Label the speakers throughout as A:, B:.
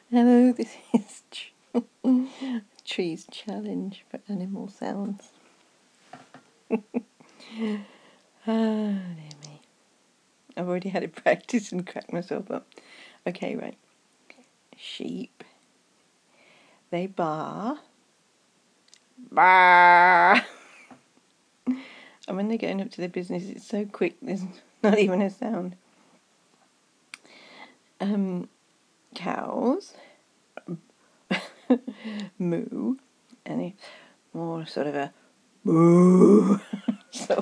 A: Hello, this is Tree's Challenge for Animal Sounds. Dear me. I've already had a practice and cracked myself up. Okay, right. Sheep. They baa. Baa. And when they're getting up to their business, it's so quick, there's not even a sound. Cows. Moo. And it's more sort of a moo. So,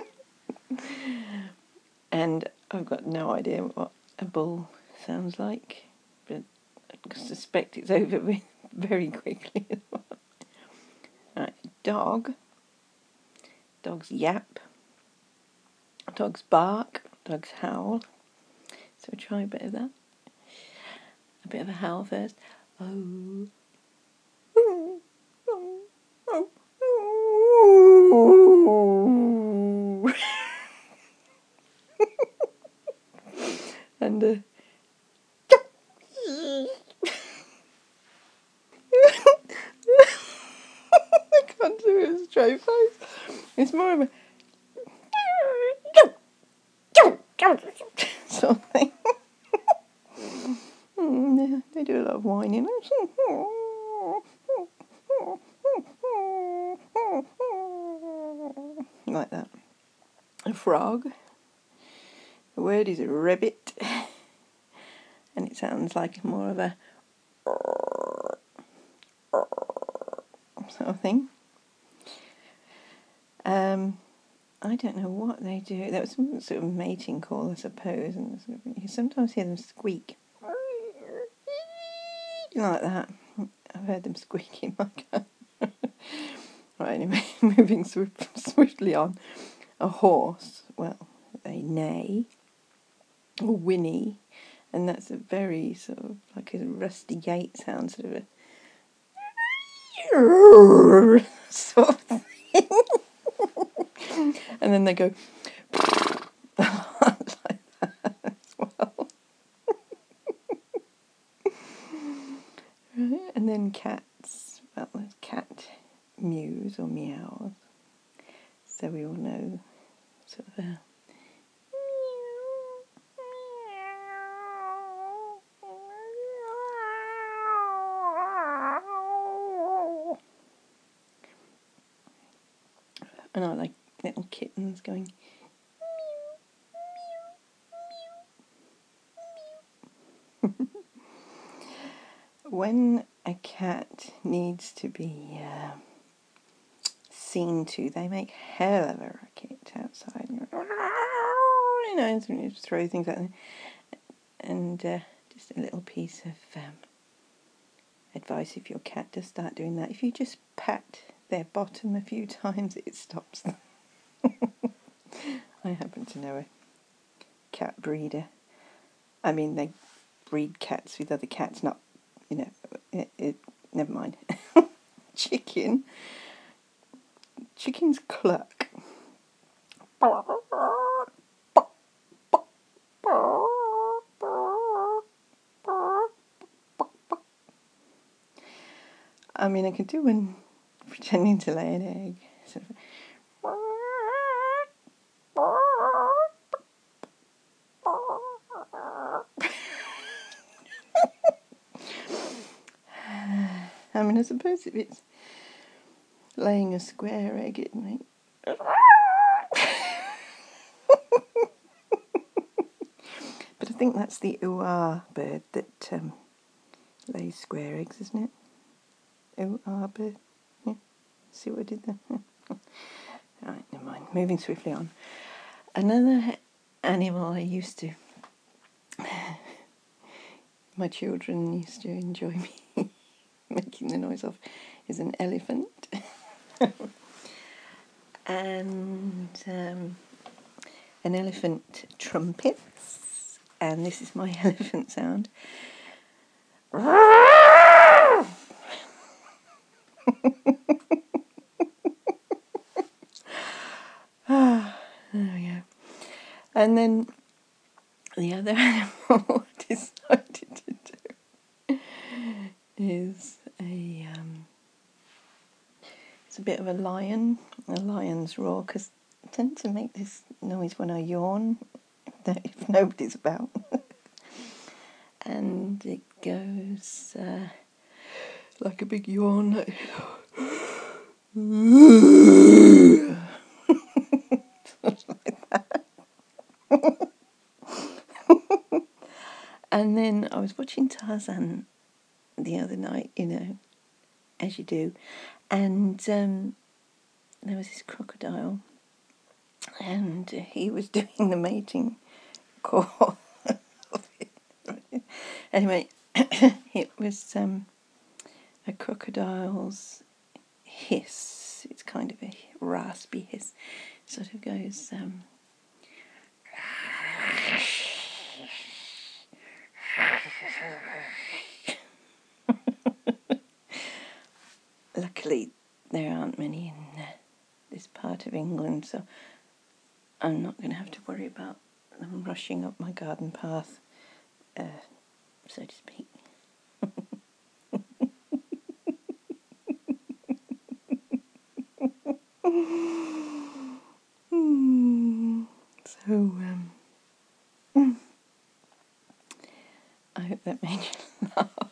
A: and I've got no idea what a bull sounds like, but I suspect it's over with very quickly as well. Right, dog. Dogs yap. Dogs bark. Dogs howl. So try a bit of that. A bit of a howl first. Oh. And I can't do it with a straight face. It's more of a sort of thing. Yeah, they do a lot of whining. Like that. A frog. The word is rabbit. And it sounds like more of a sort of thing. I don't know what they do. That was some sort of mating call, I suppose, and you sometimes hear them squeak. Like that. I've heard them squeak in my car. Right, anyway, moving swiftly on. A horse, well, they neigh, or whinny, and that's a very sort of like a rusty gate sound, sort of a sort of thing. And then they go like that as well. Right, and then cats, well, there's cat mews or meows, so we all know sort of a and I like little kittens going when a cat needs to be seen to, they make hell of a racket outside. You know, and throw things at them. And just a little piece of advice: if your cat does start doing that, if you just pat their bottom a few times, it stops them. I happen to know a cat breeder. I mean, they breed cats with other cats, not, you know, never mind. Chickens cluck. I mean, I could do one pretending to lay an egg. Sort of. I mean, I suppose if it's laying a square egg, it might. But I think that's the ooh-ah bird that lays square eggs, isn't it? Ooh-ah bird. Yeah. See what I did there? Right, never mind. Moving swiftly on. Another animal I used to... my children used to enjoy me making the noise of is an elephant. And an elephant trumpets, and this is my elephant sound. There we go. And then the other animal decided to do is it's a bit of a lion's roar, because I tend to make this noise when I yawn, if nobody's about. And it goes like a big yawn. And then I was watching Tarzan the other night, as you do, and there was this crocodile, and he was doing the mating call. Anyway, it was a crocodile's hiss. It's kind of a raspy hiss. It sort of goes. Luckily, there aren't many in this part of England, so I'm not going to have to worry about them rushing up my garden path, so to speak. So, I hope that made you laugh.